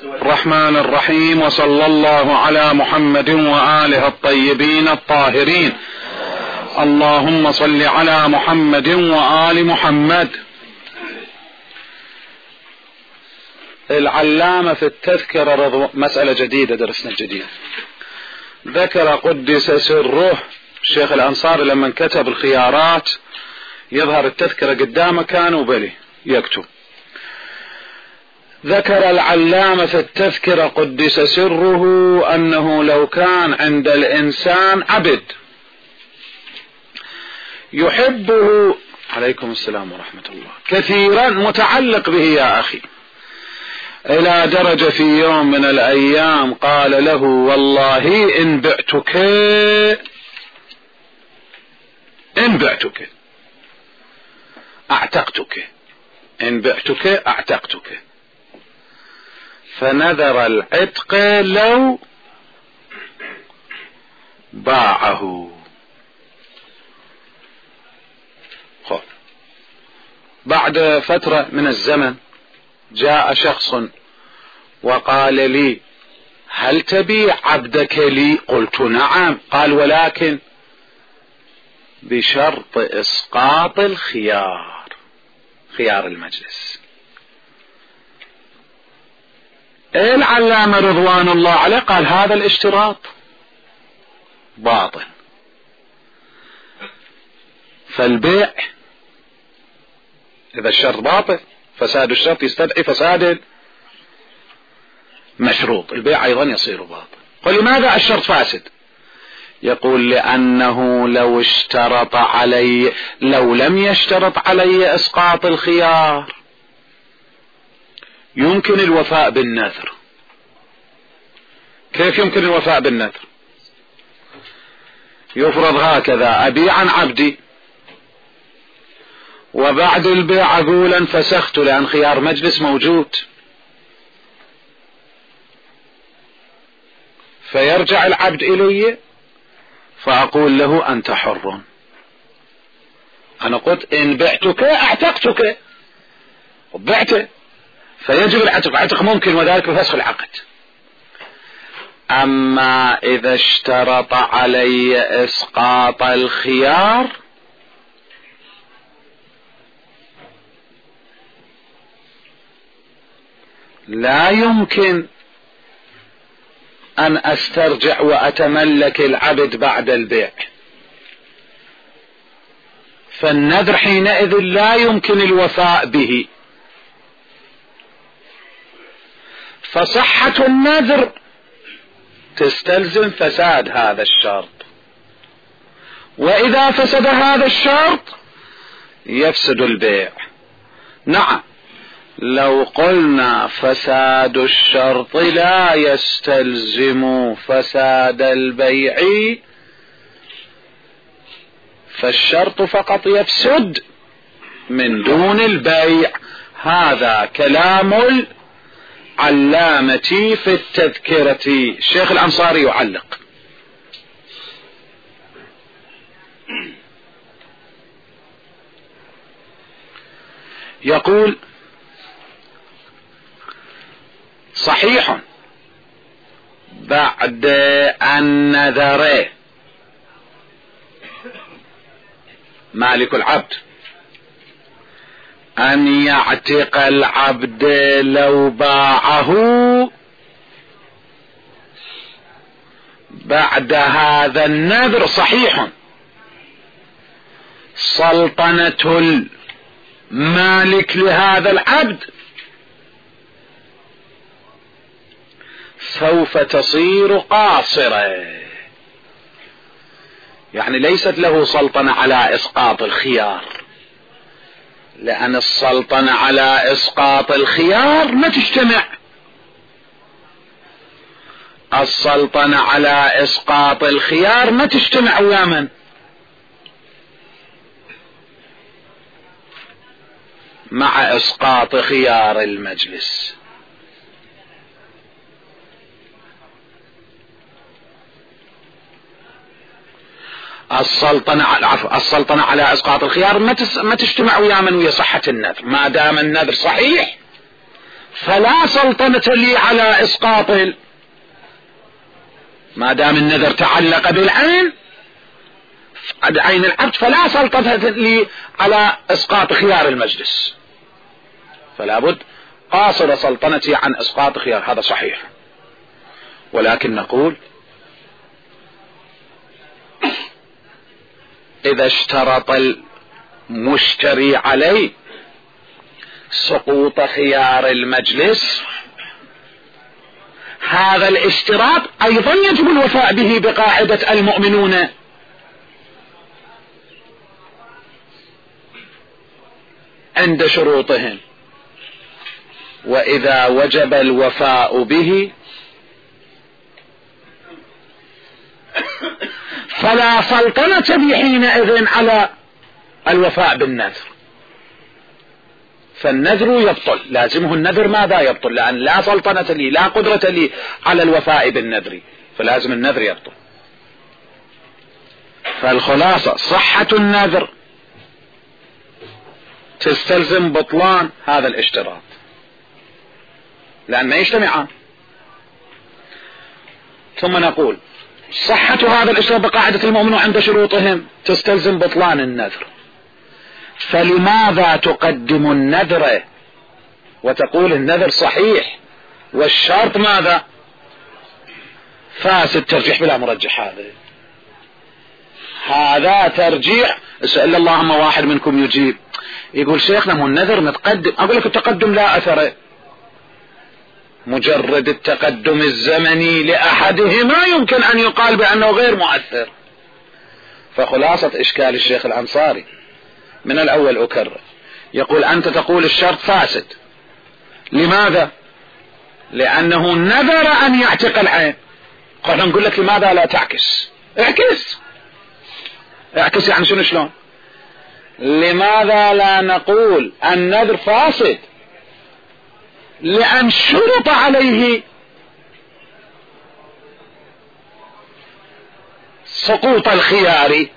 الرحمن الرحيم، وصلى الله على محمد وآله الطيبين الطاهرين. اللهم صل على محمد وآل محمد. العلامة في التذكرة مسألة جديدة، درسنا الجديد، ذكر قدس سره الشيخ الأنصاري لما كتب الخيارات، يظهر التذكرة قدامه كان وبلي يكتب. ذكر العلامة في التذكرة قدس سره أنه لو كان عند الإنسان عبد يحبه، عليكم السلام ورحمة الله، كثيرا، متعلق به يا أخي، إلى درجة في يوم من الأيام قال له: والله إن بعتك أعتقتك، إن بعتك أعتقتك. فنذر العتق لو باعه. بعد فترة من الزمن جاء شخص وقال لي: هل تبيع عبدك لي؟ قلت: نعم. قال: ولكن بشرط إسقاط خيار المجلس. العلامة رضوان الله عليه قال: هذا الاشتراط باطل، فالبيع إذا الشرط باطل فساد الشرط يستدعي فساد مشروط، البيع أيضا يصير باطل. قل: لماذا الشرط فاسد؟ يقول: لأنه لو لم يشترط علي إسقاط الخيار يمكن الوفاء بالنذر. كيف يمكن الوفاء بالنذر؟ يفرض هكذا: أبيع عن عبدي وبعد البيع أقول انفسخت لأن خيار مجلس موجود، فيرجع العبد إلي فأقول له: أنت حر. أنا قلت إن بعتك أعتقتك، وبعته، فيجب العتق ممكن، وذلك بفسخ العقد. أما إذا اشترط علي إسقاط الخيار لا يمكن أن أسترجع وأتملك العبد بعد البيع، فالنذر حينئذ لا يمكن الوفاء به، فصحة النذر تستلزم فساد هذا الشرط، وإذا فسد هذا الشرط يفسد البيع. نعم، لو قلنا فساد الشرط لا يستلزم فساد البيع فالشرط فقط يفسد من دون البيع. هذا كلام العلامة في التذكرة. الشيخ الأنصاري يعلق: يقول: صحيح بعد أن نذر مالك العبد أن يعتق العبد لو باعه، بعد هذا النذر صحيح سلطنة المالك لهذا العبد سوف تصير قاصرة، يعني ليست له سلطنة على إسقاط الخيار، لأن السلطنة على إسقاط الخيار ما تجتمع. السلطنة على إسقاط الخيار ما تجتمع ويا من؟ مع إسقاط خيار المجلس. السلطنة على إسقاط الخيار ما تجتمع ويا من؟ ويا صحة النذر. ما دام النذر صحيح فلا سلطنة لي على إسقاط ما دام النذر تعلق بالعين عين العبد فلا سلطنة لي على إسقاط خيار المجلس، فلا بد قاصر سلطنتي عن إسقاط خيار. هذا صحيح، ولكن نقول إذا اشترط المشتري علي سقوط خيار المجلس، هذا الاشتراط أيضا يجب الوفاء به بقاعدة المؤمنون عند شروطهم، وإذا وجب الوفاء به فلا سلطنة لي حينئذ على الوفاء بالنذر، فالنذر يبطل، لازمه النذر ماذا يبطل، لأن لا سلطنة لي لا قدرة لي على الوفاء بالنذر، فلازم النذر يبطل. فالخلاصة صحة النذر تستلزم بطلان هذا الاشتراط، لأن ما يجتمعان. ثم نقول صحة هذا الاشتراط بقاعدة المؤمنون عند شروطهم تستلزم بطلان النذر، فلماذا تقدم النذر وتقول النذر صحيح والشرط ماذا فاسد؟ ترجيح بلا مرجح. هذا ترجيح. اسأل اللهم واحد منكم يجيب يقول شيخنا مو النذر متقدم، اقول لك التقدم لا اثر، مجرد التقدم الزمني لأحدهما يمكن أن يقال بأنه غير مؤثر. فخلاصة إشكال الشيخ الأنصاري من الأول أكرر، يقول أنت تقول الشرط فاسد، لماذا؟ لأنه نذر أن يعتق العين. قلنا نقول لك لماذا لا تعكس؟ اعكس يعني شنو شلون؟ لماذا لا نقول النذر فاسد؟ لأن شرط عليه سقوط الخيار،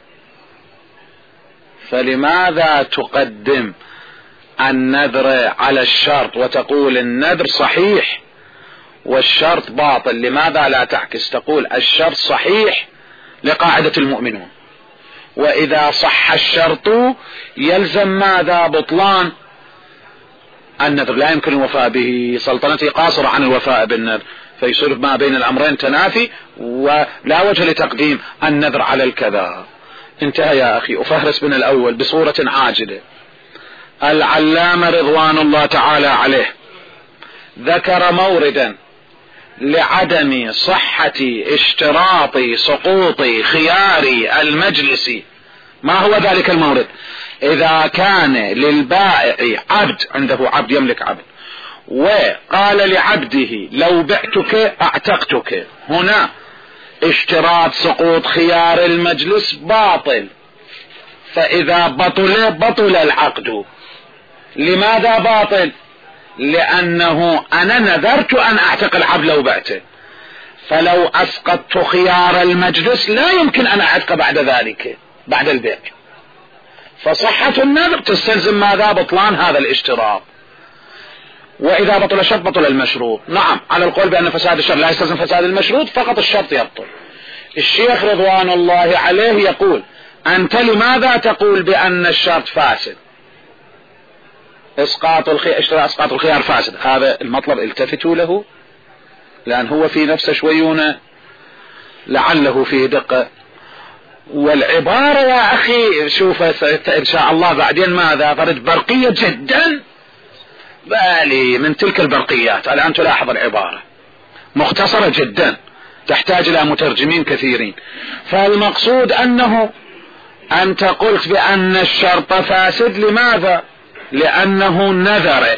فلماذا تقدم النذر على الشرط وتقول النذر صحيح والشرط باطل؟ لماذا لا تعكس تقول الشرط صحيح لقاعدة المؤمنون، وإذا صح الشرط يلزم ماذا؟ بطلان النذر، لا يمكن الوفاء به، سلطنتي قاصرة عن الوفاء بالنذر، فيصير ما بين الأمرين تنافي ولا وجه لتقديم النذر على الكذا. انتهى يا أخي. أفهرس من الأول بصورة عاجلة. العلامة رضوان الله تعالى عليه ذكر موردا لعدم صحة اشتراط سقوط خيار المجلس. ما هو ذلك المورد؟ إذا كان للبائع عبد، عنده عبد يملك عبد، وقال لعبده لو بعتك اعتقتك، هنا اشتراط سقوط خيار المجلس باطل، فإذا بطل العقد. لماذا باطل؟ لأنه أنا نذرت أن أعتق العبد لو بعته، فلو أسقطت خيار المجلس لا يمكن أن أعتق بعد ذلك بعد البيع، فصحة النذر تستلزم ماذا؟ بطلان هذا الاشتراط. وإذا بطل الشرط بطل المشروط. نعم، على القول بأن فساد الشرط لا يستلزم فساد المشروط، فقط الشرط يبطل. الشيخ رضوان الله عليه يقول أنت لماذا تقول بأن الشرط فاسد؟ اسقاط الخيار فاسد. هذا المطلب التفتوا له، لأن هو في نفسه شويونه لعله فيه دقة. والعبارة يا أخي شوف إن شاء الله بعدين ماذا فرد برقية جدا، بالي من تلك البرقيات. الآن تلاحظ العبارة مختصرة جدا تحتاج إلى مترجمين كثيرين. فالمقصود أنه أنت قلت بأن الشرط فاسد، لماذا؟ لأنه نذر.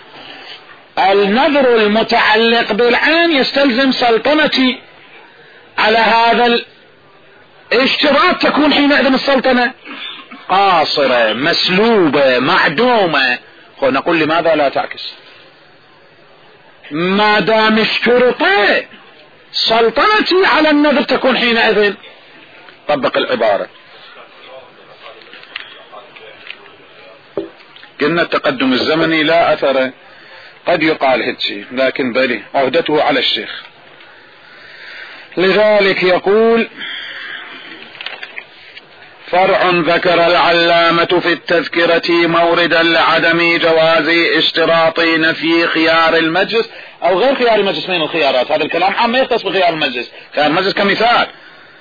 النذر المتعلق بالعين يستلزم سلطنتي على هذا الاشتراط، تكون حينئذ السلطنة قاصرة مسلوبة معدومة. نقول لماذا لا تعكس؟ ما دام اشترط سلطنتي على النذر تكون حينئذ. طبق العبارة. قلنا التقدم الزمني لا أثر، قد يقال هيك، لكن بلي عهدته على الشيخ. لذلك يقول: فرع ذكر العلامة في التذكرة موردا لعدم جواز اشتراط نفي خيار المجلس او غير خيار المجلس من الخيارات. هذا الكلام عام ما يختص بخيار المجلس، خيار المجلس كمثال.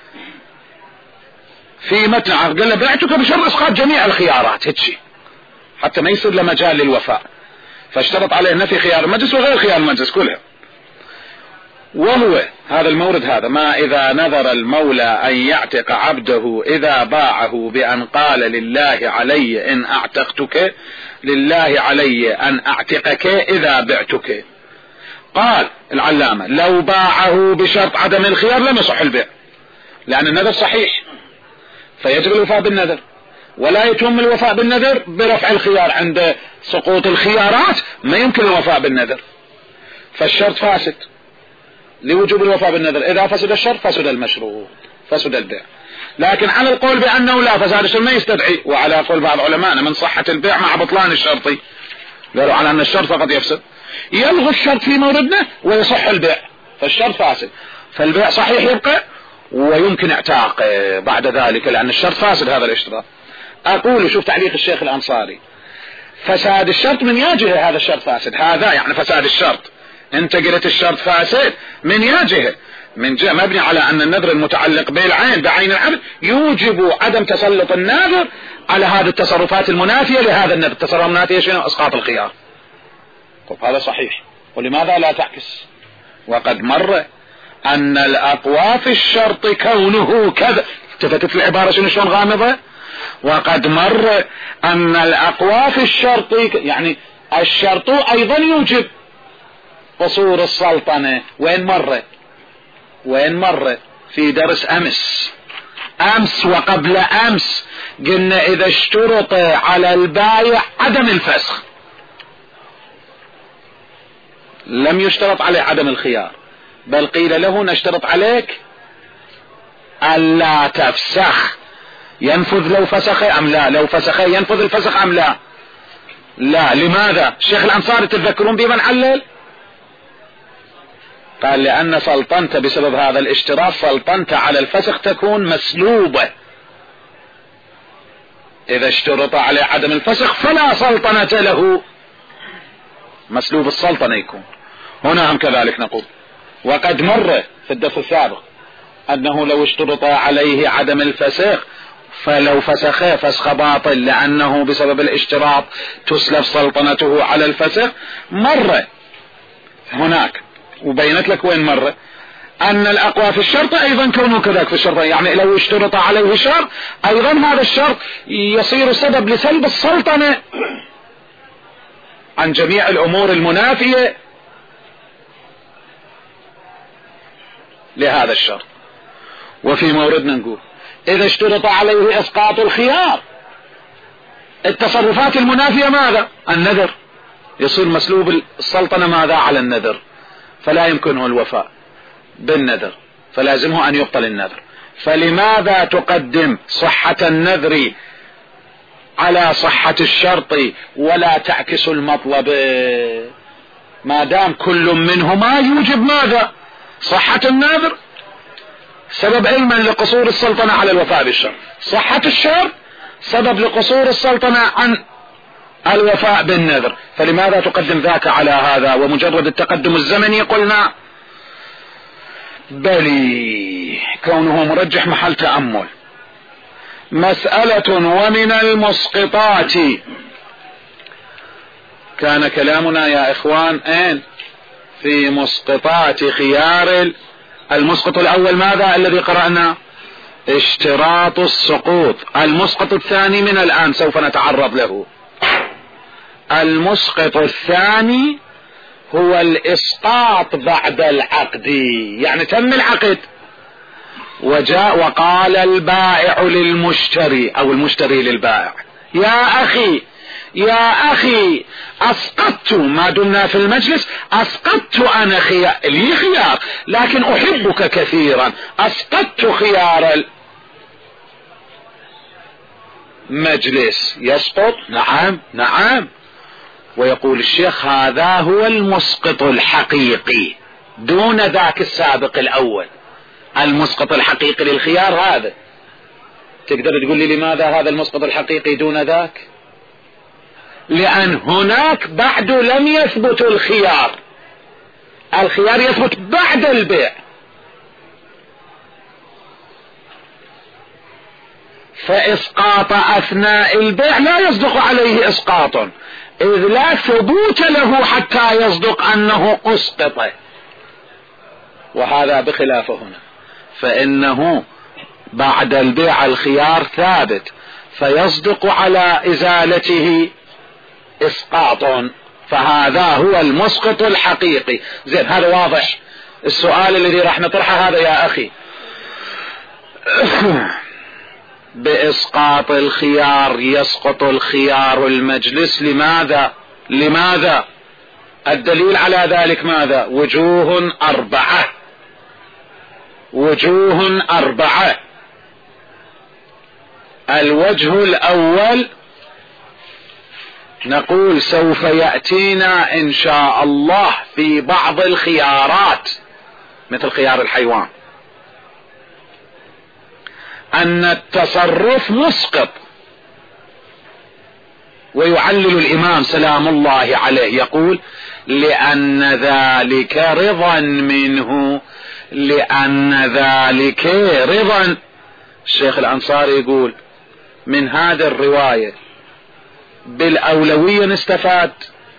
في متن عقد قال له: بعتك بشرط اسقاط جميع الخيارات، هيك حتى ما يصير له مجال للوفاء، فاشترط عليه نفي خيار المجلس وغير خيار المجلس كلها. وهو هذا المورد هذا: ما إذا نذر المولى أن يعتق عبده إذا باعه بأن قال: لله علي إن أعتقتك، لله علي أن أعتقك إذا بعتك. قال العلامة: لو باعه بشرط عدم الخيار لم يصح البيع، لأن النذر صحيح فيجب الوفاء بالنذر، ولا يتم الوفاء بالنذر برفع الخيار. عند سقوط الخيارات ما يمكن الوفاء بالنذر، فالشرط فاسد لوجوب الوفاء بالنذر. إذا فسد الشرط فسد المشروط، فسد البيع. لكن على القول بأنه لا فساد الشرط ما يستدعي، وعلى قول بعض علمائنا من صحة البيع مع بطلان الشرط، قالوا على أن الشرط فقط يفسد، يلغى الشرط في موردنا ويصح البيع، فالشرط فاسد، فالبيع صحيح يبقى ويمكن اعتاق بعد ذلك، لأن الشرط فاسد هذا الاشتراط. أقول: شوف تعليق الشيخ الأنصاري: فساد الشرط من يا جهة هذا الشرط فاسد، هذا يعني فساد الشرط. انت قلت الشرط فاسد من يا جهة، من جهة مبني على أن النذر المتعلق بالعين بعين العبد يوجب عدم تسلط الناذر على هذه التصرفات المنافية لهذا النذر. التصرفات المنافية شنو؟ اسقاط الخيار. طب هذا صحيح، ولماذا لا تعكس؟ وقد مر أن الأقوى في الشرط كونه كذا. التفتت العبارة شلون غامضة؟ وقد مر أن الأقوى في الشرط، يعني الشرط أيضا يوجب قصور السلطنة. وين مر في درس أمس وقبل أمس قلنا: إذا اشترط على البايع عدم الفسخ لم يشترط عليه عدم الخيار، بل قيل له: نشترط عليك ألا تفسخ، ينفذ لو فسخ أم لا، لو فسخ ينفذ الفسخ أم لا. لا، لماذا؟ الشيخ الأنصاري تتذكرون بمن علل؟ قال: لأن سلطنت بسبب هذا الاشتراط، سلطنت على الفسخ تكون مسلوبة. إذا اشترط على عدم الفسخ فلا سلطنة له، مسلوب السلطنة يكون. هنا هم كذلك نقول. وقد مر في الدرس السابق أنه لو اشترط عليه عدم الفسخ فلو فسخ فسخ باطل، لأنه بسبب الاشتراط تسلب سلطنته على الفسخ. مر هناك وبينت لك وين مر أن الأقوى في الشرط أيضا كونه كذلك في الشرط، يعني لو اشترط عليه شرط أيضا هذا الشرط يصير سبب لسلب السلطنة عن جميع الأمور المنافية لهذا الشرط. وفي موردنا نقول: إذا اشترط عليه إسقاط الخيار، التصرفات المنافية ماذا؟ النذر، يصير مسلوب السلطنة ماذا؟ على النذر، فلا يمكنه الوفاء بالنذر، فلازمه أن يبطل النذر. فلماذا تقدم صحة النذر على صحة الشرط ولا تعكس المطلب؟ ما دام كل منهما يوجب ماذا؟ صحة النذر سبب علما لقصور السلطنة على الوفاء بالشرط، صحة الشرط سبب لقصور السلطنة عن الوفاء بالنذر. فلماذا تقدم ذاك على هذا؟ ومجرد التقدم الزمني قلنا بلي كونه مرجح محل تأمل. مسألة: ومن المسقطات، كان كلامنا يا إخوان في مسقطات خيار. المسقط الأول ماذا الذي قرأنا؟ اشتراط السقوط. المسقط الثاني من الآن سوف نتعرض له. المسقط الثاني هو الإسقاط بعد العقد، يعني تم العقد وجاء وقال البائع للمشتري أو المشتري للبائع: يا أخي أسقطت، ما دمنا في المجلس أسقطت أنا لي خيار لكن أحبك كثيرا، أسقطت خيار المجلس. يسقط؟ نعم. ويقول الشيخ هذا هو المسقط الحقيقي دون ذاك السابق الأول. المسقط الحقيقي للخيار هذا. تقدر تقول لي لماذا هذا المسقط الحقيقي دون ذاك؟ لأن هناك بعد لم يثبت الخيار. الخيار يثبت بعد البيع، فإسقاط أثناء البيع لا يصدق عليه إسقاط، إذ لا ثبوت له حتى يصدق أنه أسقط. وهذا بخلاف هنا، فإنه بعد البيع الخيار ثابت فيصدق على إزالته إسقاط، فهذا هو المسقط الحقيقي. زين، هذا واضح. السؤال الذي راح نطرحه هذا يا أخي، بإسقاط الخيار يسقط الخيار المجلس، لماذا؟ الدليل على ذلك ماذا؟ وجوه أربعة. الوجه الأول نقول سوف يأتينا إن شاء الله في بعض الخيارات مثل خيار الحيوان، أن التصرف مسقط. ويعلل الإمام سلام الله عليه يقول لأن ذلك رضا منه، الشيخ الأنصاري يقول من هذا الرواية بالأولوية نستفاد.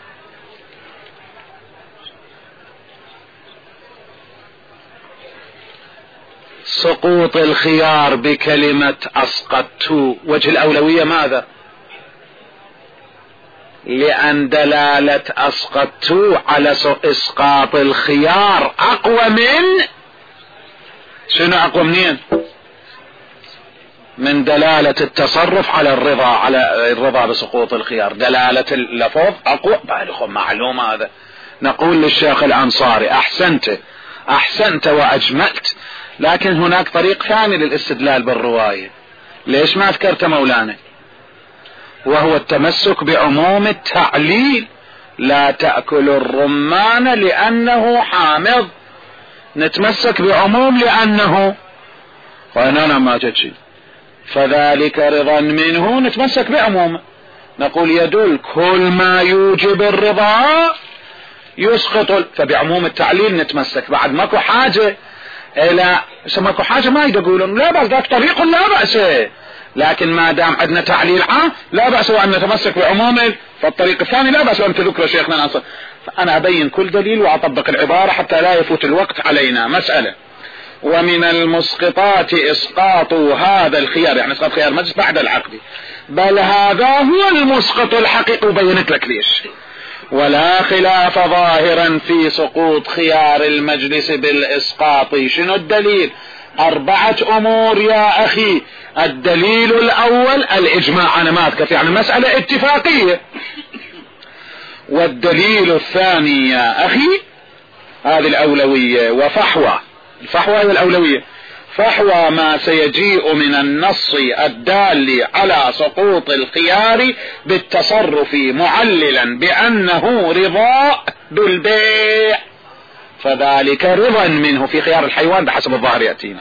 سقوط الخيار بكلمة أسقطت، وجه الأولوية ماذا؟ لأن دلالة أسقطت على إسقاط الخيار أقوى من شنو؟ أقوى منين؟ من دلالة التصرف على الرضا بسقوط الخيار. دلالة اللفظ أقوى. بالكم معلوم هذا. نقول للشيخ الأنصاري أحسنت وأجملت، لكن هناك طريق ثاني للاستدلال بالرواية. ليش ما ذكرت مولانا؟ وهو التمسك بعموم التعليل. لا تأكل الرمان لأنه حامض، نتمسك بعموم لأنه، وأنا ما جدشي، فذلك رضا منه نتمسك بعموم. نقول يدل كل ما يوجب الرضا يسقط، فبعموم التعليل نتمسك. بعد ماكو حاجة ما يقولون لا بأس، ذاك طريق لا بأس، لكن ما دام عندنا تعليل عام لا بأس وأن نتمسك بعمومه، فالطريق الثاني لا بأس أن تذكر شيخنا الأنصاري. فأنا أبين كل دليل وأطبق العبارة حتى لا يفوت الوقت علينا. مسألة: ومن المسقطات إسقاط هذا الخيار، يعني إسقاط خيار مجلس بعد العقد، بل هذا هو المسقط الحقيقي، وبينت لك ليش. ولا خلاف ظاهرا في سقوط خيار المجلس بالإسقاط. شنو الدليل؟ 4 أمور يا أخي. الدليل الأول الإجماع، أنا ما أذكر، يعني المسألة اتفاقية. والدليل الثاني يا أخي هذه الأولوية وفحوى. الفحوى هي الأولوية. فحوى ما سيجيء من النص الدال على سقوط الخيار بالتصرف معللا بأنه رضا بالبيع، فذلك رضا منه في خيار الحيوان بحسب الظاهر يأتينا.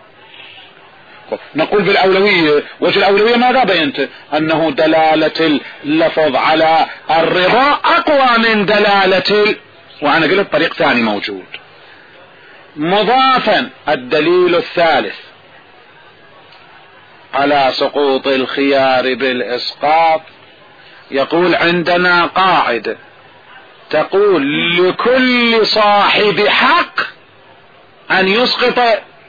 نقول بالأولوية، وجه الأولوية ماذا بينت؟ أنه دلالة اللفظ على الرضا أقوى من دلالة وأنا قلت طريق ثاني موجود. مضافا الدليل الثالث على سقوط الخيار بالإسقاط، يقول عندنا قاعدة تقول لكل صاحب حق أن يسقط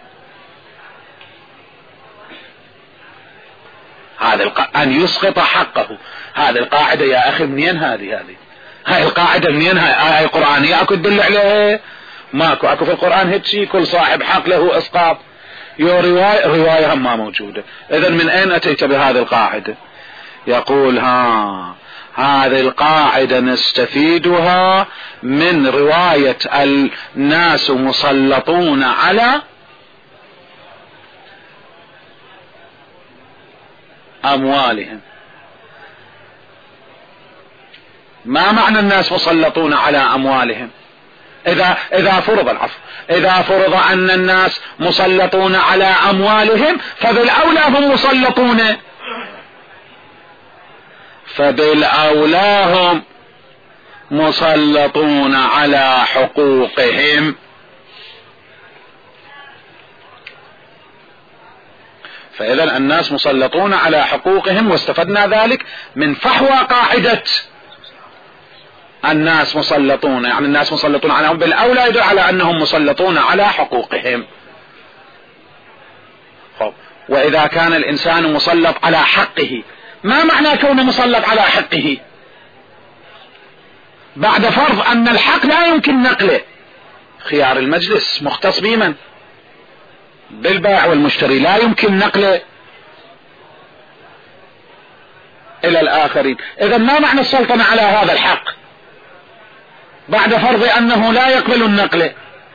أن يسقط حقه. هذه القاعدة يا أخي منين هذه القاعدة منين؟ هاي قرآنية أكو تدل عليها؟ ماكو. أكو في القرآن هيك كل صاحب حق له إسقاط؟ رواية هم ما موجودة. إذن من أين أتيت بهذه القاعدة؟ يقول هذه القاعدة نستفيدها من رواية الناس مسلطون على أموالهم ما معنى الناس مسلطون على أموالهم؟ إذا فرض أن الناس مسلطون على أموالهم فبالأولى هم مسلطون على حقوقهم. فإذا الناس مسلطون على حقوقهم، واستفدنا ذلك من فحوى قاعدة الناس مسلطون، يعني الناس مسلطون عليهم بالأولى يدل على أنهم مسلطون على حقوقهم. وإذا كان الإنسان مسلط على حقه، ما معنى كونه مسلط على حقه؟ بعد فرض أن الحق لا يمكن نقله، خيار المجلس مختص بمن؟ بالبائع والمشتري، لا يمكن نقله إلى الآخرين. إذا ما معنى السلطنة على هذا الحق بعد فرض أنه لا يقبل النقل؟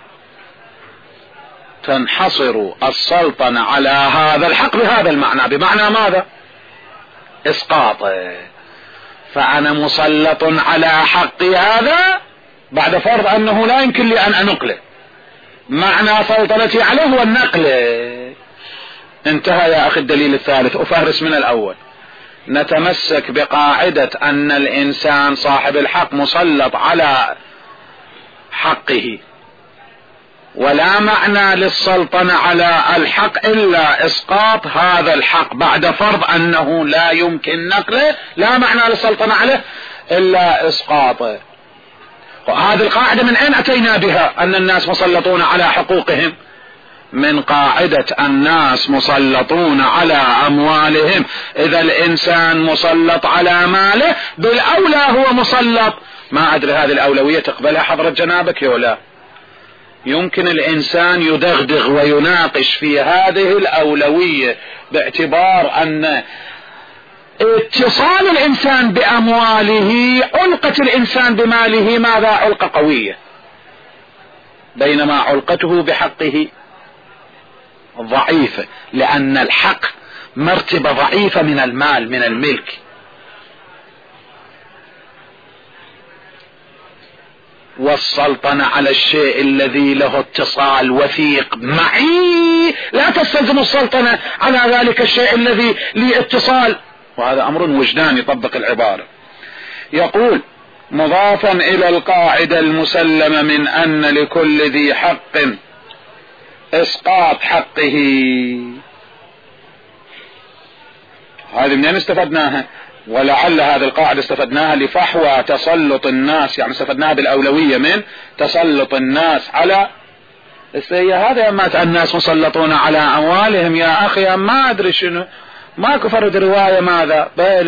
تنحصر السلطنة على هذا الحق بهذا المعنى. بمعنى ماذا؟ إسقاطه. فأنا مسلط على حق هذا بعد فرض أنه لا يمكن لي أن أنقله. معنى سلطنتي عليه هو النقل. انتهى يا أخي الدليل الثالث. أفهرس من الأول. نتمسك بقاعدة أن الإنسان صاحب الحق مسلط على حقه، ولا معنى للسلطنة على الحق إلا إسقاط هذا الحق بعد فرض أنه لا يمكن نقله. لا معنى للسلطنة عليه إلا إسقاطه. وهذه القاعدة من أين أتينا بها؟ أن الناس مسلطون على حقوقهم، من قاعدة الناس مسلطون على أموالهم. إذا الإنسان مسلط على ماله بالأولى هو مسلط. ما أدري هذه الأولوية تقبلها حضرة جنابك ولا؟ يمكن الإنسان يدغدغ ويناقش في هذه الأولوية باعتبار أن اتصال الإنسان بأمواله، علقة الإنسان بماله ماذا؟ علقة قوية، بينما علقته بحقه ضعيفة، لأن الحق مرتبة ضعيفة من المال، من الملك. والسلطنة على الشيء الذي له اتصال وثيق معي لا تستلزم السلطنة على ذلك الشيء الذي له اتصال، وهذا أمر وجداني. يطبق العبارة. يقول مضافا إلى القاعدة المسلمة من أن لكل ذي حق إسقاط حقه. هذه منين استفدناها؟ ولعل هذه القاعدة استفدناها لفحوى تسلط الناس، يعني استفدناها بالأولوية من تسلط الناس على هذا. ما الناس مسلطون على أموالهم يا أخي، ما أدري شنو، ماكو فرد رواية ماذا؟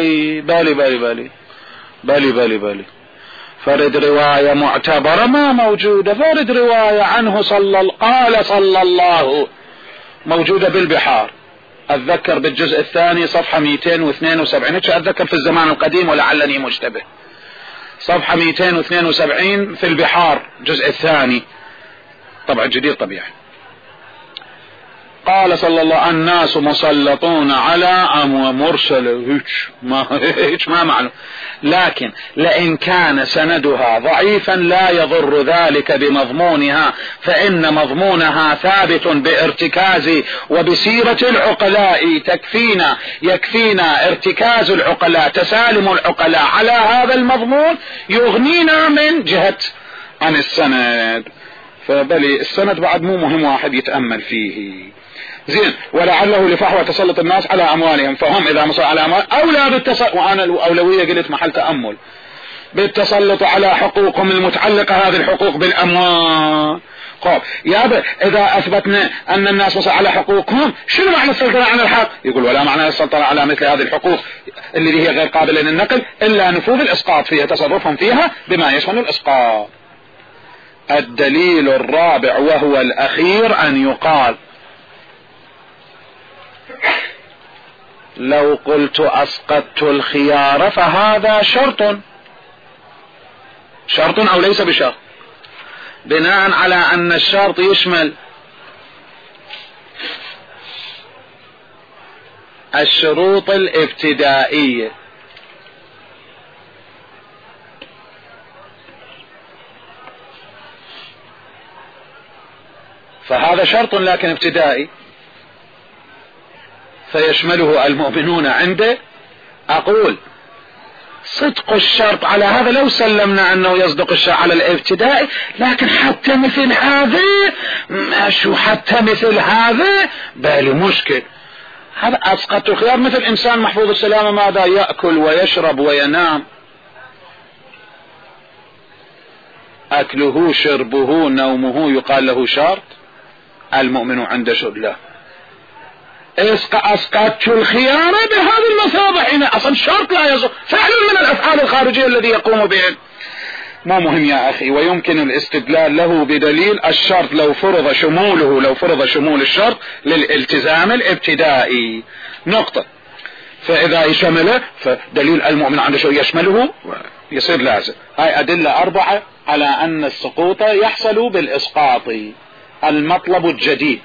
بالي فرد رواية معتبرة ما موجودة. فرد رواية عنه قال صلى الله موجودة بالبحار، أتذكر بالجزء الثاني صفحة 272، أتذكر في الزمان القديم ولعلني مشتبه، صفحة 272 في البحار الجزء الثاني، طبعا جديد طبيعي. قال صلى الله عليه وسلم الناس مسلطون على مرسل ما معلوم، لكن لئن كان سندها ضعيفا لا يضر ذلك بمضمونها، فإن مضمونها ثابت بارتكاز وبسيرة العقلاء. يكفينا ارتكاز العقلاء، تسالم العقلاء على هذا المضمون يغنينا من جهة عن السند. فبلي السند بعد مو مهم واحد يتأمل فيه. زين. ولعله لفحوى تسلط الناس على أموالهم، فهم إذا مسلط على أموال أولى بالتسلط، وأنا الأولوية قلت محل تأمل، بالتسلط على حقوقهم المتعلقة هذه الحقوق بالأموال. إذا أثبتنا أن الناس مسلط على حقوقهم، شنو معنى السلطنة على الحق؟ يقول ولا معنى السلطنة على مثل هذه الحقوق اللي هي غير قابلة للنقل إلا نفوذ الإسقاط فيها، تصرفهم فيها بما يشمل الإسقاط. الدليل الرابع وهو الأخير أن يقال لو قلت أسقطت الخيار فهذا شرط أو ليس بشرط، بناء على أن الشرط يشمل الشروط الابتدائية فهذا شرط لكن ابتدائي فيشمله المؤمنون عنده. أقول صدق الشرط على هذا لو سلمنا أنه يصدق الشرط على الابتدائي، لكن حتى مثل هذا شو حتى مثل هذا بالي مشكل. هذا أسقط الخيار. مثل إنسان محفوظ السلامة ماذا يأكل ويشرب وينام، أكله شربه نومه يقال له شرط؟ المؤمن عنده شرط لا. أسقطت الخيار بهذه المثابة حين أصلا شرط لا يصح فعل من الأفعال الخارجية الذي يقوم به. ما مهم يا أخي. ويمكن الاستدلال له بدليل الشرط لو فرض شموله، لو فرض شمول الشرط للالتزام الابتدائي نقطة. فإذا يشمله فدليل المؤمن عنده شيء يشمله يصير لازم. هاي أدلة 4 على أن السقوط يحصل بالإسقاط. المطلب الجديد،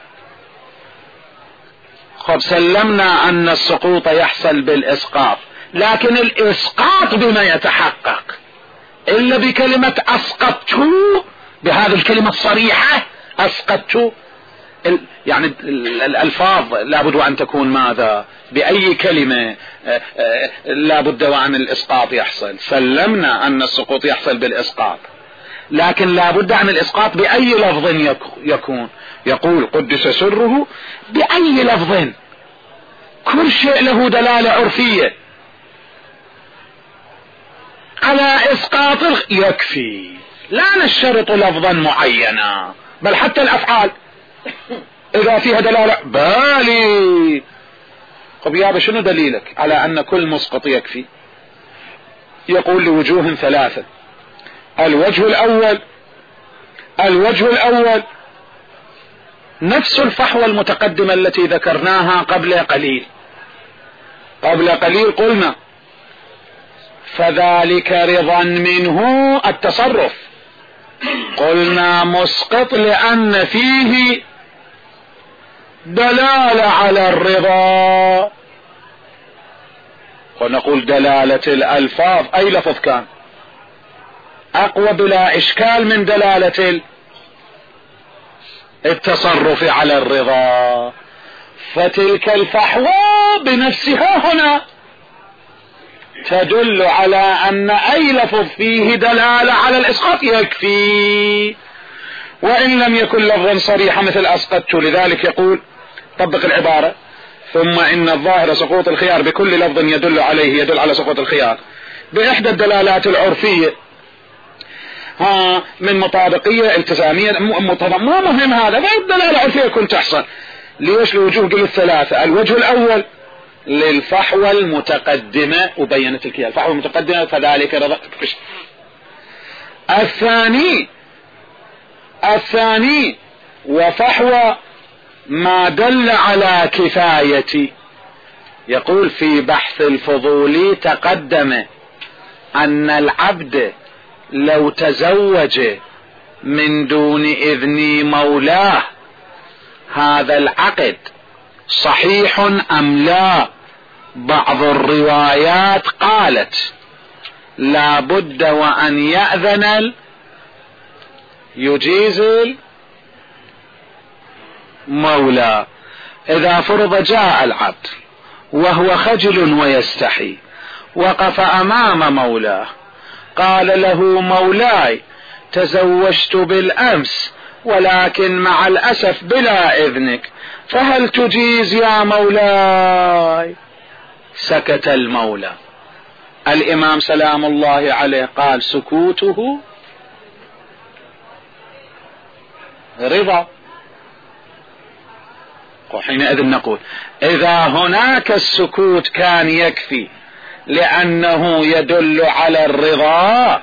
قد سلمنا أن السقوط يحصل بالإسقاط، لكن الإسقاط بما يتحقق إلا بكلمة أسقطت، بهذه الكلمة الصريحة أسقطت. يعني الألفاظ لابد وأن تكون ماذا؟ بأي كلمة لابد وأن الإسقاط يحصل. سلمنا أن السقوط يحصل بالإسقاط، لكن لابد عن الإسقاط بأي لفظ يكون. يقول قدس سره بأي لفظ، كل شيء له دلالة عرفية على إسقاط يكفي، لا نشترط لفظا معينا، بل حتى الأفعال إذا فيها دلالة بالي. طب يابا شنو دليلك على أن كل مسقط يكفي؟ يقول لوجوه 3. الوجه الأول نفس الفحوى المتقدمة التي ذكرناها قبل قليل قلنا فذلك رضا منه التصرف، قلنا مسقط لأن فيه دلالة على الرضا. ونقول دلالة الألفاظ أي لفظ كان أقوى بلا إشكال من دلالة التصرف على الرضا، فتلك الفحوى بنفسها هنا تدل على أن أي لفظ فيه دلالة على الإسقاط يكفي، وإن لم يكن لفظا صريحا مثل أسقطت. لذلك يقول طبق العبارة ثم إن الظاهر سقوط الخيار بكل لفظ يدل عليه، يدل على سقوط الخيار بإحدى الدلالات العرفية من مطابقية التزامية ما مهم هذا، فالدلالة العرفية كن تحصل. ليش؟ لوجوه قلت 3. الوجه الأول للفحوى المتقدمة، وبينت لك الفحوى المتقدمة فذلك رضا. الثاني وفحوى ما دل على كفاية. يقول في بحث الفضولي تقدم أن العبد لو تزوج من دون إذن مولاه هذا العقد صحيح أم لا؟ بعض الروايات قالت لا بد وأن يأذن يجيز المولى. إذا فرض جاء العبد وهو خجل ويستحي وقف أمام مولاه قال له مولاي تزوجت بالأمس ولكن مع الأسف بلا إذنك فهل تجيز يا مولاي؟ سكت المولى. الإمام سلام الله عليه قال سكوته رضا. وحينئذ نقول إذا هناك السكوت كان يكفي لأنه يدل على الرضا،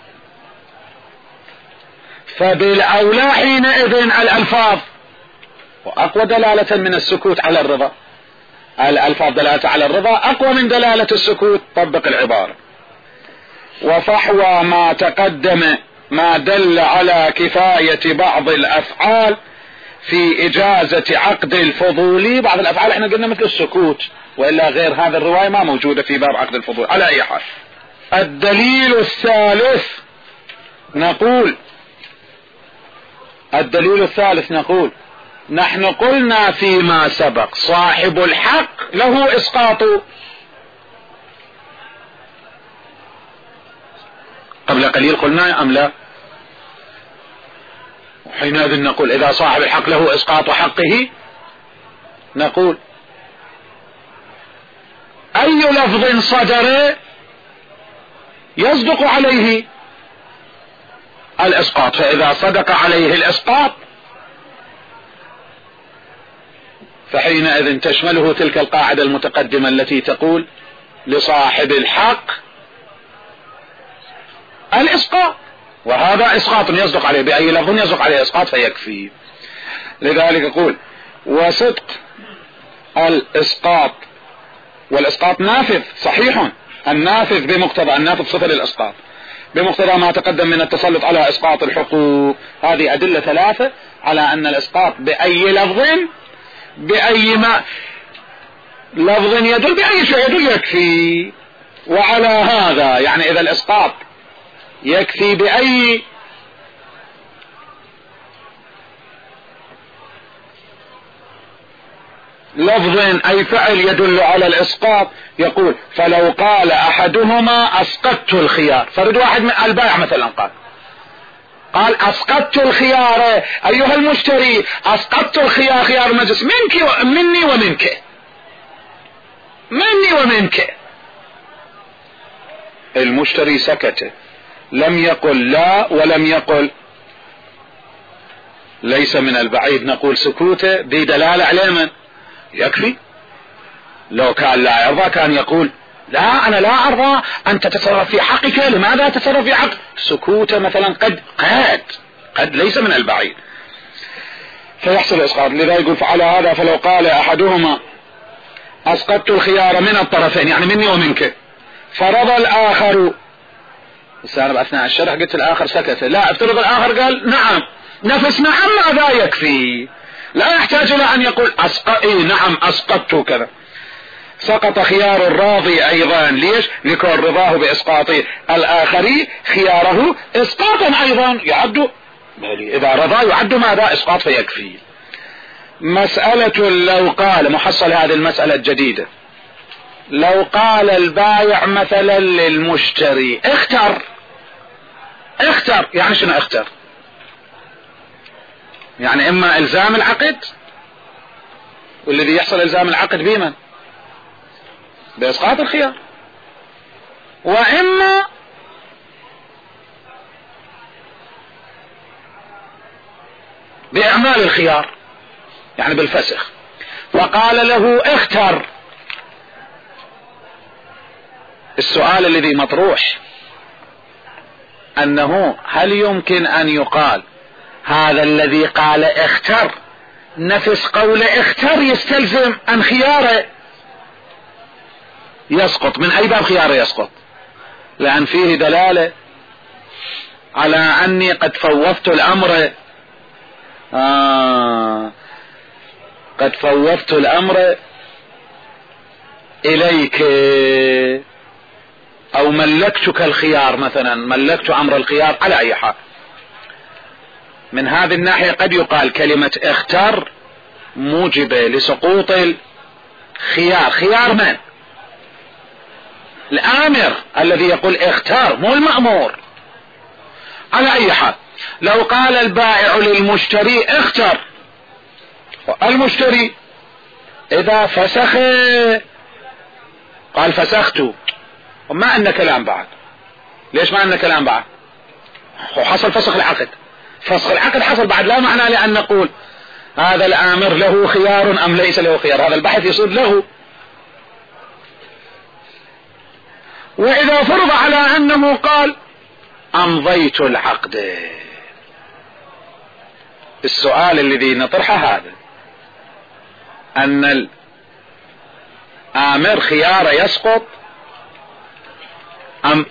فبالأولى حينئذ الألفاظ، وأقوى دلالة من السكوت على الرضا الألفاظ دلالة على الرضا أقوى من دلالة السكوت. طبق العبارة. وفحوى ما تقدم ما دل على كفاية بعض الأفعال في إجازة عقد الفضولي. بعض الأفعال احنا قلنا مثل السكوت، وإلا غير هذا الرواية ما موجودة في باب عقد الفضول. على أي حال الدليل الثالث نقول الدليل الثالث نقول نحن قلنا فيما سبق صاحب الحق له إسقاط، قبل قليل قلنا أم لا؟ وحينئذ نقول إذا صاحب الحق له إسقاط حقه نقول أي لفظ صدر يصدق عليه الإسقاط، فإذا صدق عليه الإسقاط فحينئذ تشمله تلك القاعدة المتقدمة التي تقول لصاحب الحق الإسقاط، وهذا إسقاط يصدق عليه بأي لفظ يصدق عليه إسقاط فيكفي. لذلك يقول وصدق الإسقاط، والإسقاط نافذ صحيح، النافذ بمقتضى، النافذ صفة للإسقاط بمقتضى ما تقدم من التسلط على إسقاط الحقوق. هذه أدلة ثلاثة على أن الإسقاط بأي لفظ، بأي ما لفظ يدل، بأي شيء يدل يكفي. وعلى هذا يعني إذا الإسقاط يكفي بأي لفظ أي فعل يدل على الإسقاط، يقول فلو قال أحدهما أسقطت الخيار، فرد واحد من البائع مثلا قال أسقطت الخيار أيها المشتري، أسقطت الخيار، خيار المجلس منك مني ومنك، مني ومنك. المشتري سكت، لم يقل لا ولم يقل ليس من البعيد، نقول سكوته بدلالة على من يكفي. لو كان لا يرضى كان يقول لا أنا لا أرضى أن تتصرف في حقك، لماذا تتصرف في حق؟ سكوته مثلا قد ليس من البعيد فيحصل إسقاط. لذا يقول فعلى هذا فلو قال أحدهما أسقطت الخيار من الطرفين يعني مني ومنك، فرضى الآخر، بس أنا أثناء الشرح قلت الآخر سكت، لا افترض الآخر قال نعم، نفس نعم ماذا يكفي، لا يحتاج إلى أن يقول نعم أسقطت كذا. سقط خيار الراضي أيضا، ليش؟ لكون رضاه بإسقاط الآخر خياره إسقاطا أيضا، يعد إذا رضى يعد ماذا؟ إسقاط فيكفي. مسألة لو قال، محصل هذه المسألة الجديدة، لو قال البائع مثلا للمشتري اختر، يعني شنو اختر؟ يعني إما إلزام العقد، والذي يحصل إلزام العقد بمن؟ بإسقاط الخيار، وإما بإعمال الخيار يعني بالفسخ. وقال له اختر. السؤال الذي مطروح أنه هل يمكن أن يقال هذا الذي قال اختر نفس قول اختر يستلزم أن خياره يسقط؟ من أي باب خياره يسقط؟ لأن فيه دلالة على أني قد فوضت الأمر، قد فوضت الأمر إليك، أو ملكتك الخيار مثلا، ملكت أمر الخيار على أي حال. من هذه الناحية قد يقال كلمة اختر موجبة لسقوط الخيار. خيار من؟ الآمر الذي يقول اختار، مو المأمور. على أي حال لو قال البائع للمشتري اختر، المشتري إذا فسخ قال فسخت، وما أن كلام بعد. ليش ما أن كلام بعد؟ وحصل فسخ العقد، فسخ العقد حصل بعد، لا معنى لأن نقول هذا الآمر له خيار أم ليس له خيار، هذا البحث يصير له. وإذا فرض على أنه قال أمضيت العقد، السؤال الذي نطرحه هذا، أن الآمر خيار يسقط أم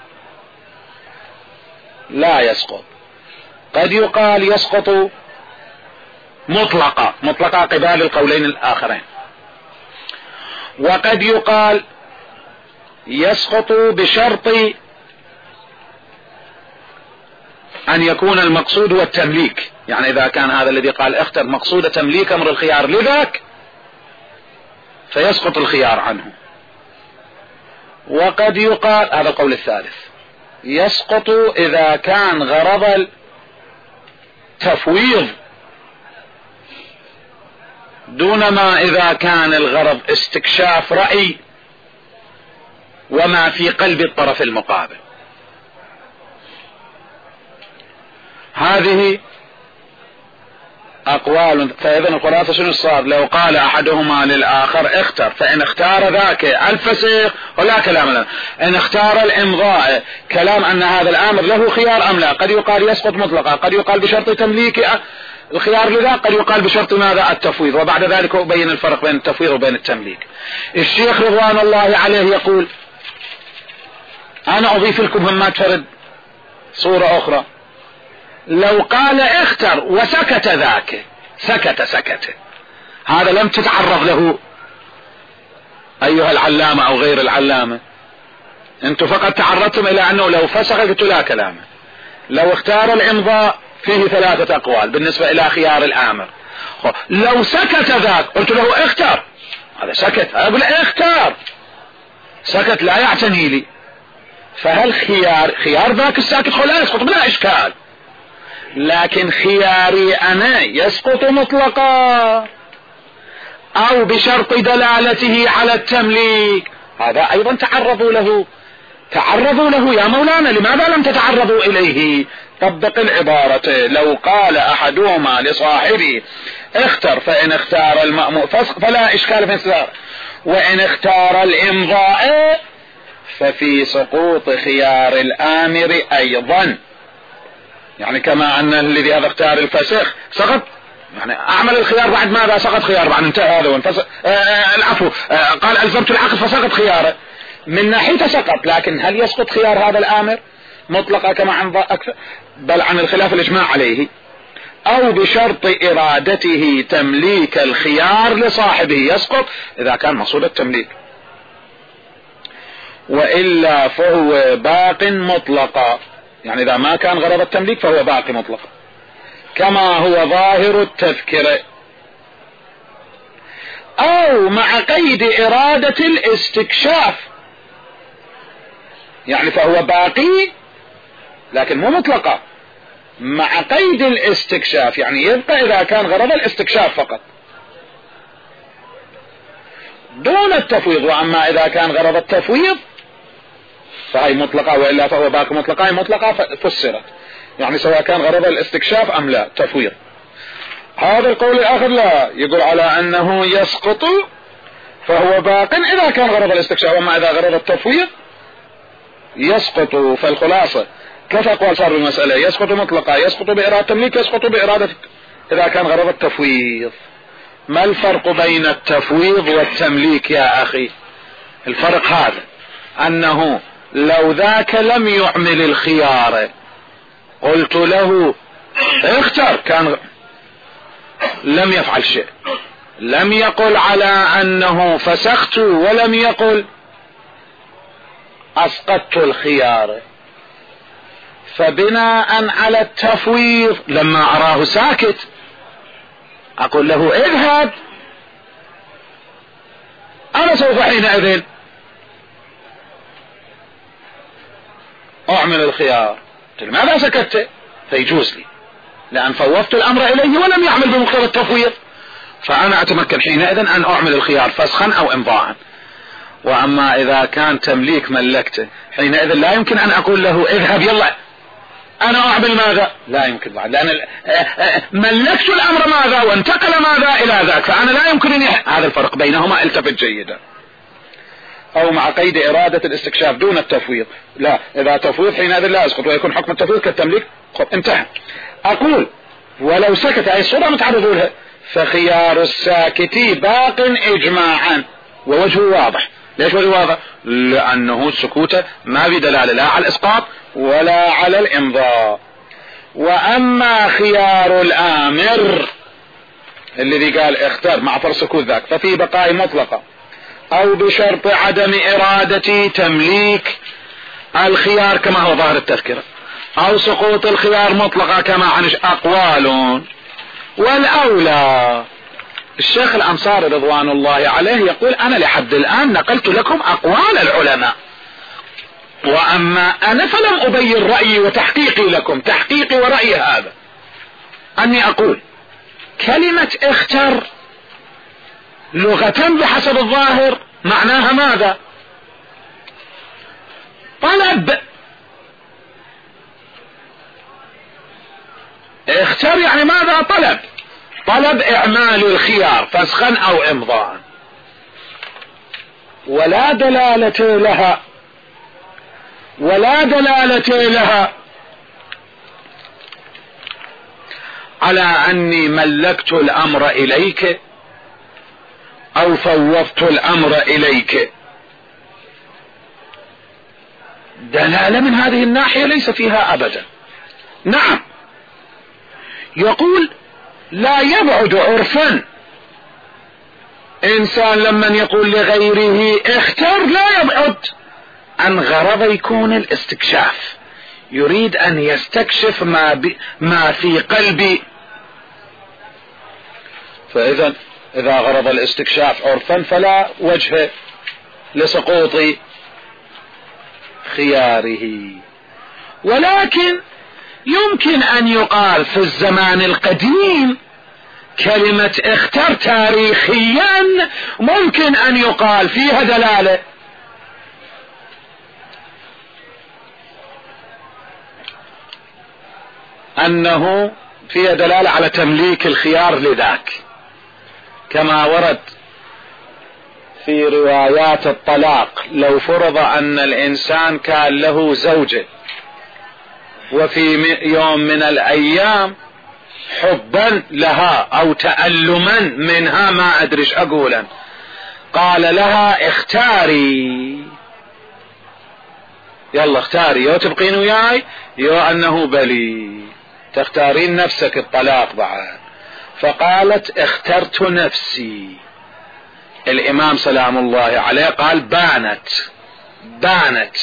لا يسقط؟ قد يقال يسقط مطلقة قبال القولين الآخرين، وقد يقال يسقط بشرط أن يكون المقصود هو التمليك، يعني إذا كان هذا الذي قال اختر مقصود تمليك أمر الخيار لذاك فيسقط الخيار عنه. وقد يقال، هذا القول الثالث، يسقط إذا كان غرض التفويض دون ما إذا كان الغرض استكشاف رأي وما في قلب الطرف المقابل. هذه أقوال. فإذا الخلاصة شنو صار؟ لو قال أحدهما للآخر اختر، فإن اختار ذاك الفسخ ولا كلام له، إن اختار الإمضاء كلام أن هذا الآمر له خيار أم لا. قد يقال يسقط مطلقا، قد يقال بشرط تمليك الخيار لذا، قد يقال بشرط ماذا؟ التفويض. وبعد ذلك أبين الفرق بين التفويض وبين التمليك. الشيخ رضوان الله عليه يقول: أنا أضيف لكم همات فرد صورة أخرى. لو قال اختر وسكت ذاك، سكت، هذا لم تتعرض له أيها العلامة أو غير العلامة، أنتم فقط تعرضتم إلى أنه لو فسخ قلت لا كلامه. لو اختار الإمضاء فيه 3 أقوال بالنسبة إلى خيار الآمر. لو سكت ذاك قلت له اختر، هذا سكت، أقول اختار، سكت لا يعتني لي، فهل خيار ذاك الساكت لا يسقط بلا إشكال، لكن خياري أنا يسقط مطلقا أو بشرط دلالته على التمليك. هذا أيضا تعرضوا له يا مولانا، لماذا لم تتعرضوا إليه؟ طبق العبارة. لو قال أحدهما لصاحبه اختر، فإن اختار المأمور فسق فلا إشكال في اختيار، وإن اختار الإمضاء ففي سقوط خيار الآمر أيضا. يعني كما أن الذي هذا اختار الفسخ سقط، يعني أعمل الخيار بعد ماذا؟ سقط خيار بعد انتهى هذا وانفسخ. العفو، قال ألزمت العقد فسقط خياره، من ناحية سقط، لكن هل يسقط خيار هذا الآمر مطلقا كما عن أكثر بل عن الخلاف الإجماع عليه؟ أو بشرط إرادته تمليك الخيار لصاحبه يسقط إذا كان مقصود التمليك، وإلا فهو باق مطلقا. يعني إذا ما كان غرض التمليك فهو باقي مطلقا كما هو ظاهر التذكرة، أو مع قيد إرادة الاستكشاف، يعني فهو باقي لكن مو مطلقا، مع قيد الاستكشاف، يعني يبقى إذا كان غرض الاستكشاف فقط دون التفويض. وأما إذا كان غرض التفويض فهي مطلقة، وإلا فهو باقي مطلقة. مطلقة فسرت يعني سواء كان غرض الاستكشاف أم لا تفويض. هذا القول الآخر لا، يقول على أنه يسقط فهو باق إذا كان غرض الاستكشاف، وما إذا غرض التفويض يسقط. فالخلاصة كيف أقوال صار المسألة؟ يسقط مطلقة، يسقط بإرادة تمليك، يسقط بإرادة إذا كان غرض التفويض. ما الفرق بين التفويض والتمليك يا أخي؟ الفرق هذا، أنه لو ذاك لم يعمل الخيار قلت له اختر، كان لم يفعل شيء، لم يقل على أنه فسخت، ولم يقل أسقطت الخيار. فبناء على التفويض لما أراه ساكت أقول له اذهب، أنا سوف حينئذ أعمل الخيار. لماذا سكت؟ فيجوز لي لأن فوضت الأمر إليه ولم يعمل بمقتضى التفويض، فأنا أتمكن حينئذ أن أعمل الخيار فسخا أو إمضاء. وأما إذا كان تمليك ملكته حينئذ لا يمكن أن أقول له اذهب يلا أنا أعمل ماذا، لا يمكن بعد، لأن ملكت الأمر ماذا وانتقل ماذا إلى ذاك، فأنا لا يمكنني. هذا الفرق بينهما، التفت جيدا. أو مع قيد إرادة الاستكشاف دون التفويض، لا، إذا تفويض حينئذ لا يسقط ويكون حكم التفويض كالتمليك، انتهى. أقول ولو سكت، أي صورة متعرضوا لها، فخيار الساكت باق إجماعا، ووجهه واضح. ليش وجهه واضح؟ لأنه السكوت ما بدلالة لا على الإسقاط ولا على الإمضاء. وأما خيار الآمر الذي قال اختار مع فرض سكوت ذاك ففي بقاء مطلقة، أو بشرط عدم إرادة تمليك الخيار كما هو ظاهر التذكرة. او سقوط الخيار مطلقة كما عن اقوال. والاولى الشيخ الانصاري رضوان الله عليه يقول انا لحد الان نقلت لكم اقوال العلماء، واما انا فلم ابين رأيي وتحقيقي لكم. تحقيقي ورأيي هذا اني اقول كلمة اختر لغة بحسب الظاهر معناها ماذا؟ طلب. اختر يعني ماذا؟ طلب. طلب اعمال الخيار فسخا او امضاء، ولا دلالة لها على اني ملكت الامر اليك او فوضت الامر اليك. دلالة من هذه الناحية ليس فيها ابدا. نعم، يقول لا يبعد عرفا انسان لما يقول لغيره اختر لا يبعد عن غرض يكون الاستكشاف، يريد ان يستكشف ما في قلبي. فاذا اذا غرض الاستكشاف عرفا فلا وجه لسقوط خياره. ولكن يمكن ان يقال في الزمان القديم كلمة اختر تاريخيا ممكن ان يقال فيها دلالة. انه فيها دلالة على تمليك الخيار لذاك، كما ورد في روايات الطلاق. لو فرض ان الانسان كان له زوجة وفي يوم من الايام حبا لها او تألما منها، ما ادري ايش اقولا، قال لها اختاري، يلا اختاري، يو تبقين وياي يو انه بلي، تختارين نفسك الطلاق بعد. فقالت اخترت نفسي. الامام سلام الله عليه قال بانت.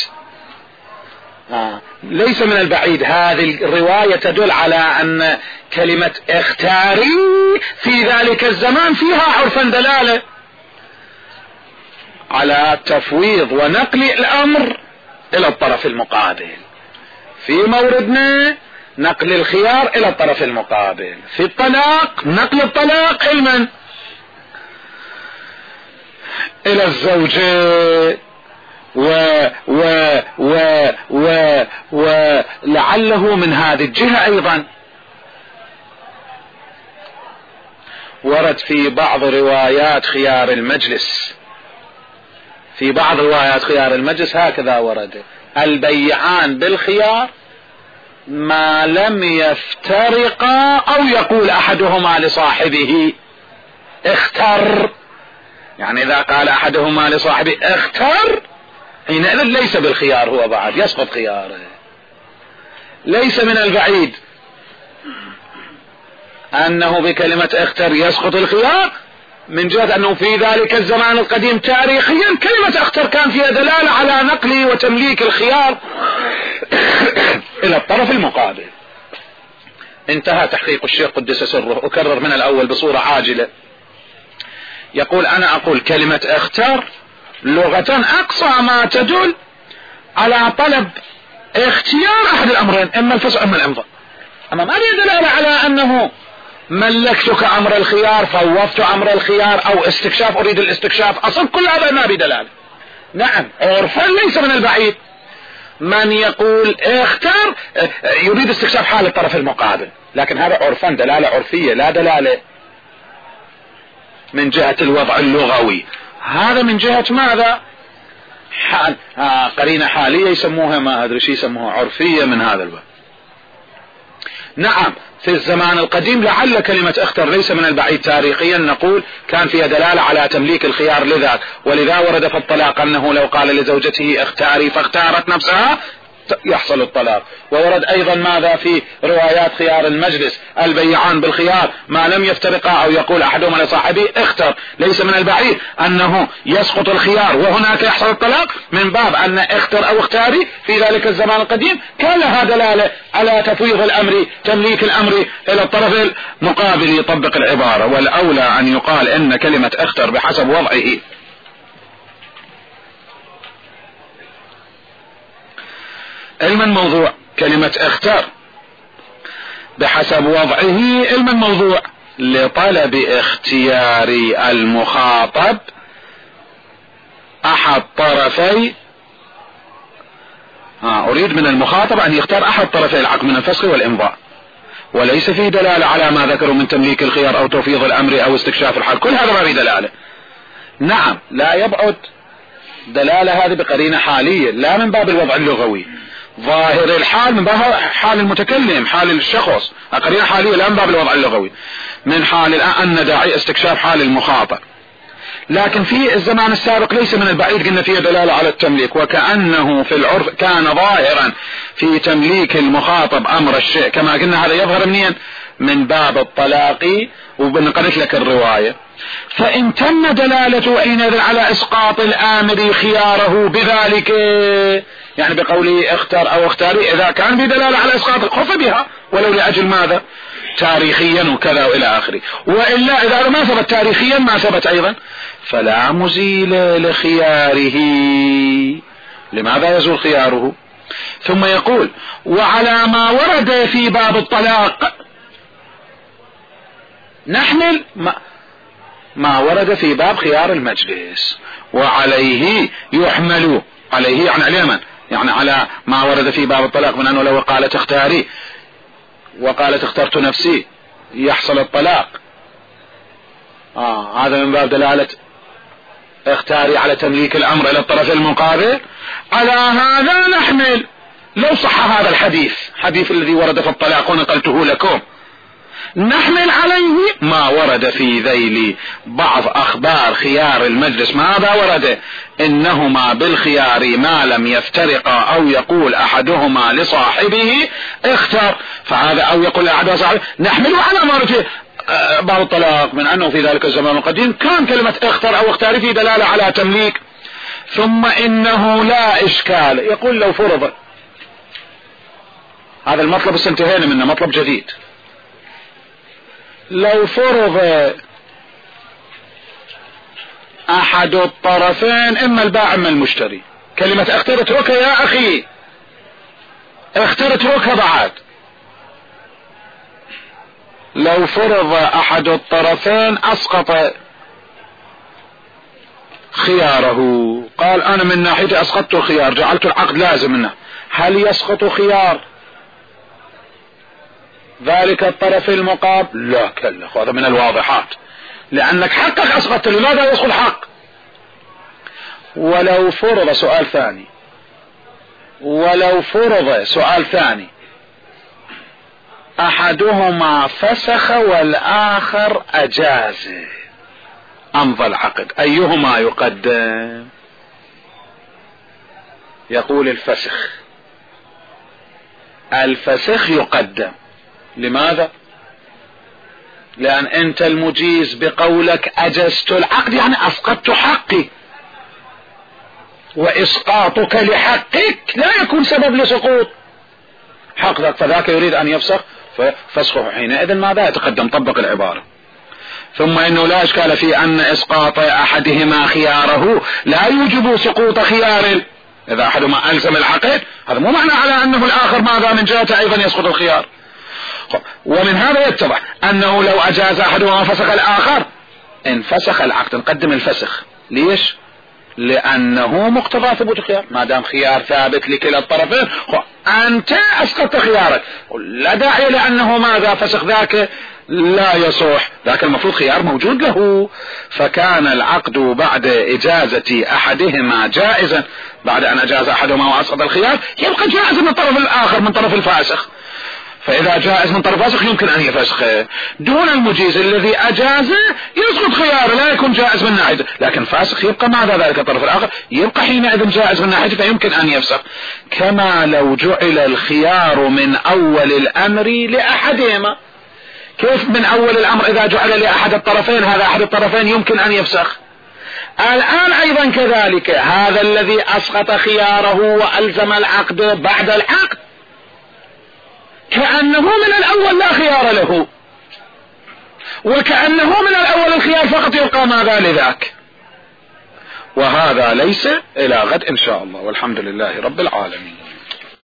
ليس من البعيد هذه الرواية تدل على ان كلمة اختاري في ذلك الزمان فيها عرفا دلالة على تفويض ونقل الامر الى الطرف المقابل. في موردنا نقل الخيار الى الطرف المقابل، في الطلاق نقل الطلاق علما الى الزوجة، ولعله من هذه الجهة ايضا ورد في بعض روايات خيار المجلس. في بعض روايات خيار المجلس هكذا ورد: البيعان بالخيار ما لم يفترقا او يقول احدهما لصاحبه اختر. يعني اذا قال احدهما لصاحبه اختر حينئذ ليس بالخيار هو بعد، يسقط خياره. ليس من البعيد انه بكلمة اختر يسقط الخيار، من جهة انه في ذلك الزمان القديم تاريخيا كلمة اختر كان فيها دلالة على نقل وتمليك الخيار الى الطرف المقابل. انتهى تحقيق الشيخ قدس سره. اكرر من الاول بصورة عاجلة. يقول انا اقول كلمة اختر لغة اقصى ما تدل على طلب اختيار احد الامرين، اما الفسخ اما الامضاء. اما ما لي دلالة على انه ملكتك امر الخيار، فوضت امر الخيار، او استكشاف اريد الاستكشاف. اصلا كل هذا ما بدلالة. نعم عرفا ليس من البعيد من يقول اختر يريد استكشاف حال الطرف المقابل، لكن هذا عرفا دلالة عرفية لا دلالة من جهة الوضع اللغوي. هذا من جهة ماذا؟ قرينة حالية يسموها، ما ادري شي يسموها، عرفية من هذا الباب. نعم في الزمان القديم لعل كلمة اختر ليس من البعيد تاريخيا نقول كان فيها دلالة على تمليك الخيار لذاك، ولذا ورد في الطلاق انه لو قال لزوجته اختاري فاختارت نفسها يحصل الطلاق. وورد أيضا ماذا في روايات خيار المجلس، البيعان بالخيار ما لم يفترقا، أو يقول أحدهما لصاحبه اختر. ليس من البعيد أنه يسقط الخيار وهناك يحصل الطلاق، من باب أن اختر أو اختاري في ذلك الزمان القديم كان لها دلالة على تفويض الأمر، تمليك الأمر إلى الطرف المقابل يطبق العبارة. والأولى أن يقال إن كلمة اختر بحسب وضعه علم الموضوع، كلمة اختر بحسب وضعه علم الموضوع لطلب اختيار المخاطب أحد طرفي أريد من المخاطب أن يختار أحد طرفي العقد من الفسخ والإمضاء، وليس فيه دلالة على ما ذكروا من تمليك الخيار أو توفيض الأمر أو استكشاف الحال، كل هذا ما فيه دلالة. نعم لا يبعد دلالة هذه بقرينة حالية، لا من باب الوضع اللغوي، ظاهر الحال من باب حال المتكلم، حال الشخص، قرينة حالية لا من باب الوضع اللغوي، من حال الآن أن داعي استكشاف حال المخاطب. لكن في الزمان السابق ليس من البعيد قلنا فيه دلالة على التمليك، وكأنه في العرف كان ظاهرا في تمليك المخاطب أمر الشيء، كما قلنا هذا يظهر منين؟ من باب الطلاق، وبنقرأ لك الرواية. فإن تم دلالته حينئذ على إسقاط الآمر خياره بذلك، يعني بقوله اختر أو اختاري، إذا كان بدلالة على إسقاط خف بها ولو لأجل ماذا؟ تاريخيا وكذا وإلى آخره. وإلا إذا ما ثبت تاريخيا ما ثبت أيضا فلا مزيل لخياره. لماذا يزول خياره؟ ثم يقول وعلى ما ورد في باب الطلاق نحمل ما ورد في باب خيار المجلس، وعليه يحمل، عليه يعني على اليمن، يعني على ما ورد في باب الطلاق من أنه لو قالت اختاري وقالت اخترت نفسي يحصل الطلاق، هذا من باب دلالة اختاري على تمليك الأمر إلى الطرف المقابل. على هذا نحمل لو صح هذا الحديث، حديث الذي ورد في الطلاق ونقلته لكم، نحمل عليه ما ورد في ذيل بعض أخبار خيار المجلس. ماذا ورد؟ إنهما بالخيار ما لم يفترقا، أو يقول أحدهما لصاحبه اختر، فهذا أو يقول أحدهما صاحبه، نحمل على ما ورد في بعض الطلاق من أنه في ذلك الزمان القديم كان كلمة اختر أو اختار في دلالة على تمليك. ثم إنه لا إشكال، يقول لو فرض هذا المطلب استنتهينا منه، مطلب جديد، لو فرض احد الطرفين اما البائع اما المشتري كلمة اختر اتركها يا اخي، اختر اتركها بعد، لو فرض احد الطرفين اسقط خياره، قال انا من ناحيتي اسقطت الخيار جعلت العقد لازم منه، هل يسقط خيار ذلك الطرف المقابل؟ لا كلا، هذا من الواضحات، لأنك حقك أسقطت، لماذا يسقط حق؟ ولو فرض سؤال ثاني، ولو فرض سؤال ثاني أحدهما فسخ والآخر أجاز أمضى العقد، أيهما يقدم؟ يقول الفسخ يقدم. لماذا؟ لأن أنت المجيز بقولك أجزت العقد يعني أسقطت حقي، وإسقاطك لحقك لا يكون سبب لسقوط حقك، فذاك يريد أن يفسخ ففسخه حينئذ ماذا يتقدم؟ طبق العبارة. ثم إنه لا إشكال في أن إسقاط أحدهما خياره لا يوجب سقوط خيار، إذا أحدهما ألزم العقد هذا مو معنى على أنه الآخر ماذا من جهته أيضا يسقط الخيار. ومن هذا يتضح أنه لو أجاز أحدهما فسخ الآخر إن فسخ العقد نقدم الفسخ. ليش؟ لأنه مقتضى ثبوت الخيار، ما دام خيار ثابت لكلا الطرفين أنت أسقطت خيارك، لا داعي لأنه ماذا فسخ ذاك لا يصح، ذاك المفروض خيار موجود له، فكان العقد بعد إجازة أحدهما جائزا، بعد أن أجاز أحدهما وأسقط الخيار يبقى جائزا من الطرف الآخر من طرف الفاسخ. فإذا جائز من طرف فاسق يمكن أن يفسخه، دون المجيز الذي أجازه يسقط خياره لا يكون جائز من ناحيته، لكن فاسق يبقى مع ذلك الطرف الآخر يبقى حينئذ جائز من ناحيته فيمكن أن يفسخ. كما لو جعل الخيار من أول الأمر لأحدهما، كيف من أول الأمر إذا جعل لأحد الطرفين هذا أحد الطرفين يمكن أن يفسخ، الآن أيضا كذلك هذا الذي أسقط خياره وألزم العقد بعد العقد كأنه من الأول لا خيار له، وكأنه من الأول الخيار فقط يبقى ماذا لذاك، وهذا ليس إلى غد إن شاء الله، والحمد لله رب العالمين.